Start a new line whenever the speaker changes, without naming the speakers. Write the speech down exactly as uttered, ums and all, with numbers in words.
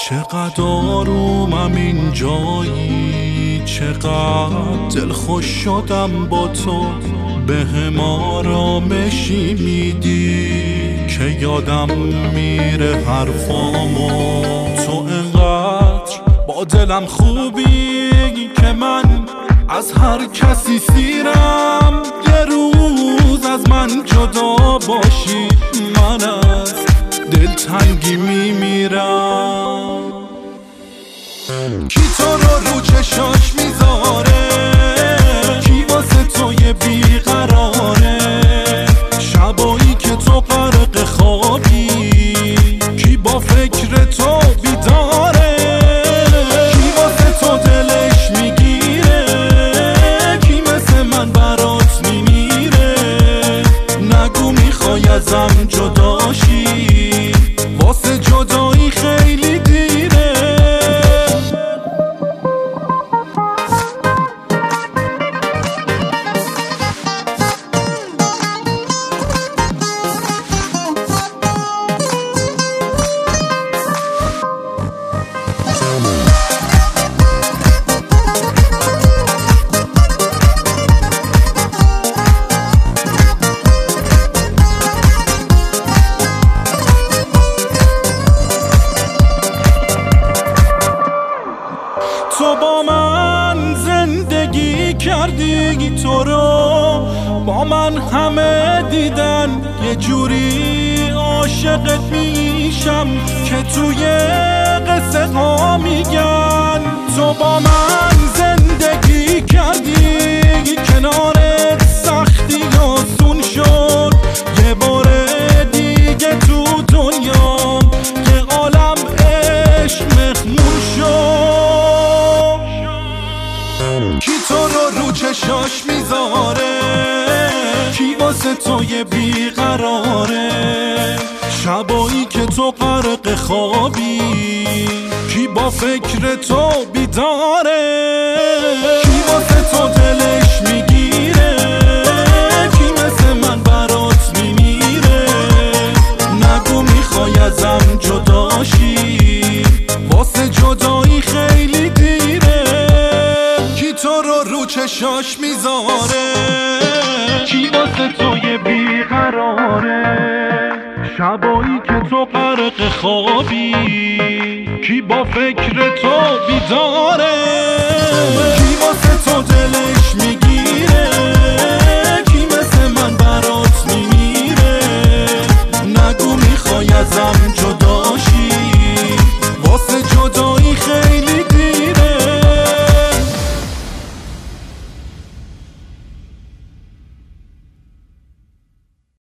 چقدر آرومم این جایی، چقدر دلخوش شدم با تو، به هم آرامشی میدی که یادم میره حرفامو. تو انقدر با دلم خوبی که من از هر کسی سیرم. یه روز از من جدا باشی من از دلتنگی میمیرم. کی تو رو رو چشاش میذاره، کی واسه تو یه بیقراره، شبایی که تو غرق خوابی کی با فکر تو بیداره، کی واسه تو دلش میگیره، کی مثل من برات میمیره. نگو میخوای ازم جداشی، واسه جدایی خیلی دیره. تو با من زندگی کردی، تو رو با من همه دیدن، یه جوری عاشقت میشم که توی قصه ها میگن. تو با من زندگی کردی، کنارت سختی آسون شد، یه بار دیگه تو دنیا یه عالم عشق مخمون شد. کی تو رو رو چشاش میذاره، کی واسه تو یه بیقراره، شبایی که تو غرق خوابی کی با فکر تو بیداره، کی واسه تو دلش میگیره، کی مثل من برات میمیره. نگو میخوای ازم جداشی، واسه جدایی خیلی دیره. کی تو رو رو چشاش میذاره، کی واسه تو یه بیقراره، شبایی که تو غرق خوابی کی با فکر تو بیداره، کی واسه تو دلش میگیره،